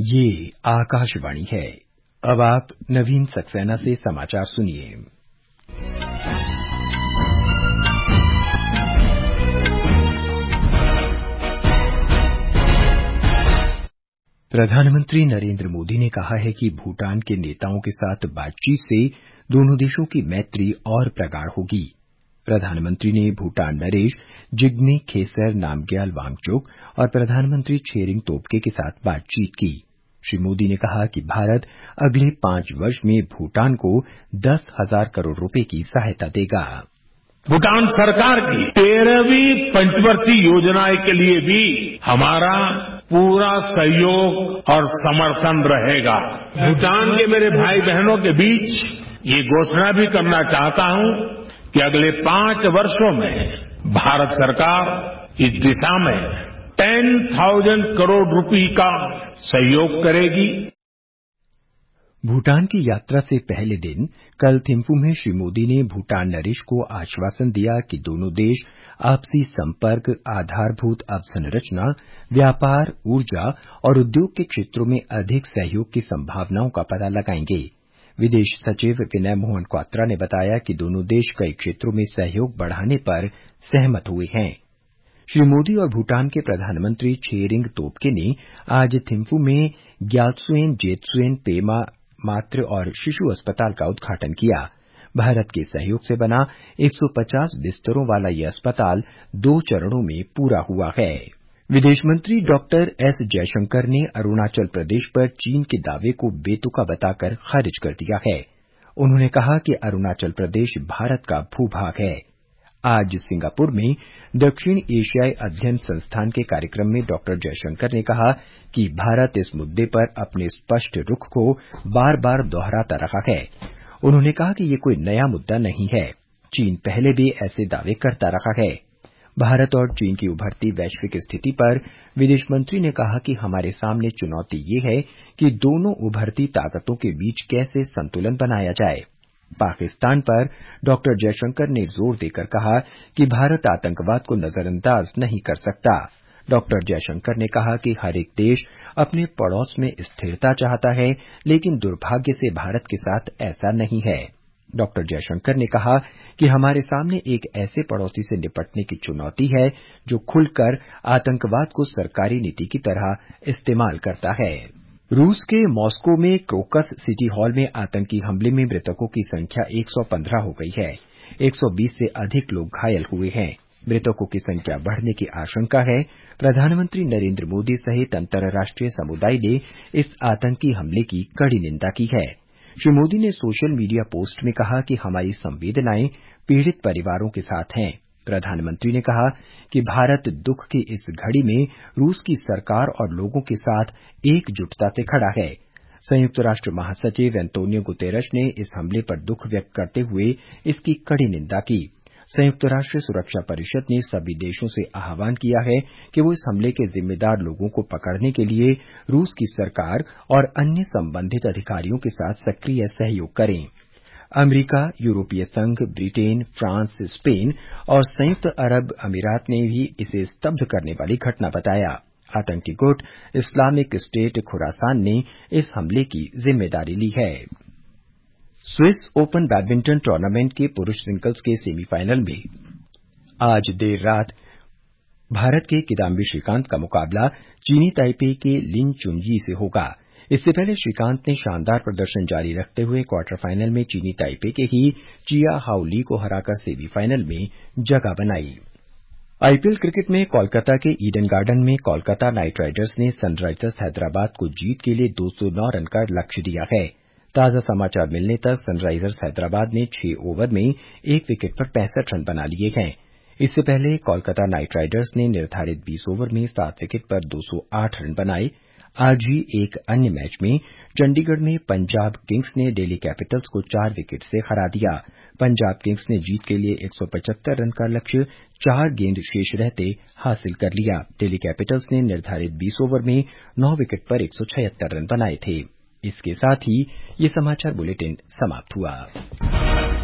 ये आकाशवाणी है। अब आप नवीन सक्सेना से समाचार सुनिए। प्रधानमंत्री नरेंद्र मोदी ने कहा है कि भूटान के नेताओं के साथ बातचीत से दोनों देशों की मैत्री और प्रगाढ़ होगी। प्रधानमंत्री ने भूटान नरेश जिग्मे खेसर नामग्याल वांगचुक और प्रधानमंत्री छेरिंग तोब्गे के साथ बातचीत की। श्री मोदी ने कहा कि भारत अगले 5 वर्ष में भूटान को 10,000 करोड़ रुपए की सहायता देगा। भूटान सरकार की 13वीं पंचवर्षीय योजना के लिए भी हमारा पूरा सहयोग और समर्थन रहेगा। भूटान के मेरे भाई बहनों के बीच ये घोषणा भी करना चाहता हूं कि अगले 5 वर्षों में भारत सरकार इस दिशा में 10,000 करोड़ रुपए का सहयोग करेगी। भूटान की यात्रा से पहले दिन कल थिम्फू में श्री मोदी ने भूटान नरेश को आश्वासन दिया कि दोनों देश आपसी संपर्क, आधारभूत अवसंरचना, व्यापार, ऊर्जा और उद्योग के क्षेत्रों में अधिक सहयोग की संभावनाओं का पता लगाएंगे। विदेश सचिव विनय मोहन क्वात्रा ने बताया कि दोनों देश कई क्षेत्रों में सहयोग बढ़ाने पर सहमत हुए हैं। श्री मोदी और भूटान के प्रधानमंत्री छेरिंग तोब्गे ने आज थिम्फू में ग्यालत्सुएन जेत्सुएन पेमा मातृ और शिशु अस्पताल का उद्घाटन किया। भारत के सहयोग से बना 150 बिस्तरों वाला यह अस्पताल 2 चरणों में पूरा हुआ है। विदेश मंत्री डॉक्टर एस जयशंकर ने अरुणाचल प्रदेश पर चीन के दावे को बेतुका बताकर खारिज कर दिया है। उन्होंने कहा कि अरुणाचल प्रदेश भारत का भूभाग है। आज सिंगापुर में दक्षिण एशियाई अध्ययन संस्थान के कार्यक्रम में डॉक्टर जयशंकर ने कहा कि भारत इस मुद्दे पर अपने स्पष्ट रुख को बार बार दोहराता रहा है। उन्होंने कहा कि ये कोई नया मुद्दा नहीं है। चीन पहले भी ऐसे दावे करता रहा है। भारत और चीन की उभरती वैश्विक स्थिति पर विदेश मंत्री ने कहा कि हमारे सामने चुनौती ये है कि दोनों उभरती ताकतों के बीच कैसे संतुलन बनाया जाए। पाकिस्तान पर डॉक्टर जयशंकर ने जोर देकर कहा कि भारत आतंकवाद को नजरअंदाज नहीं कर सकता। डॉक्टर जयशंकर ने कहा कि हर एक देश अपने पड़ोस में स्थिरता चाहता है, लेकिन दुर्भाग्य से भारत के साथ ऐसा नहीं है। डॉक्टर जयशंकर ने कहा कि हमारे सामने एक ऐसे पड़ोसी से निपटने की चुनौती है जो खुलकर आतंकवाद को सरकारी नीति की तरह इस्तेमाल करता है। रूस के मॉस्को में क्रोकस सिटी हॉल में आतंकी हमले में मृतकों की संख्या 115 हो गई है। 120 से अधिक लोग घायल हुए हैं। मृतकों की संख्या बढ़ने की आशंका है। प्रधानमंत्री नरेंद्र मोदी सहित अंतर्राष्ट्रीय समुदाय ने इस आतंकी हमले की कड़ी निंदा की है। श्री मोदी ने सोशल मीडिया पोस्ट में कहा कि हमारी संवेदनाएं पीड़ित परिवारों के साथ हैं। प्रधानमंत्री ने कहा कि भारत दुख की इस घड़ी में रूस की सरकार और लोगों के साथ एकजुटता से खड़ा है। संयुक्त राष्ट्र महासचिव एंटोनियो गुतेरश ने इस हमले पर दुख व्यक्त करते हुए इसकी कड़ी निंदा की। संयुक्त राष्ट्र सुरक्षा परिषद ने सभी देशों से आह्वान किया है कि वो इस हमले के जिम्मेदार लोगों को पकड़ने के लिए रूस की सरकार और अन्य संबंधित अधिकारियों के साथ सक्रिय सहयोग करें। अमेरिका, यूरोपीय संघ, ब्रिटेन, फ्रांस, स्पेन और संयुक्त अरब अमीरात ने भी इसे स्तब्ध करने वाली घटना बताया। आतंकी गुट इस्लामिक स्टेट खुरासान ने इस हमले की जिम्मेदारी ली है। स्विस ओपन बैडमिंटन टूर्नामेंट के पुरुष सिंगल्स के सेमीफाइनल में आज देर रात भारत के किदाम्बी श्रीकांत का मुकाबला चीनी ताइपे के लिन चुनयी से होगा। इससे पहले श्रीकांत ने शानदार प्रदर्शन जारी रखते हुए क्वार्टर फाइनल में चीनी ताइपे के ही चिया हाउ ली को हराकर सेमीफाइनल में जगह बनाई। आईपीएल क्रिकेट में कोलकाता के ईडन गार्डन में कोलकाता नाइट राइडर्स ने सनराइजर्स हैदराबाद को जीत के लिए 209 रन का लक्ष्य दिया है। ताजा समाचार मिलने तक सनराइजर्स हैदराबाद ने 6 ओवर में 1 विकेट पर 65 रन बना लिए हैं। इससे पहले कोलकाता नाइट राइडर्स ने निर्धारित 20 ओवर में 7 विकेट पर 208 रन बनाए। आज ही एक अन्य मैच में चंडीगढ़ में पंजाब किंग्स ने दिल्ली कैपिटल्स को 4 विकेट से हरा दिया। पंजाब किंग्स ने जीत के लिए 175 रन का लक्ष्य 4 गेंद शेष रहते हासिल कर लिया। दिल्ली कैपिटल्स ने निर्धारित 20 ओवर में 9 विकेट पर 176 रन बनाए थे। इसके साथ ही ये समाचार बुलेटिन समाप्त हुआ।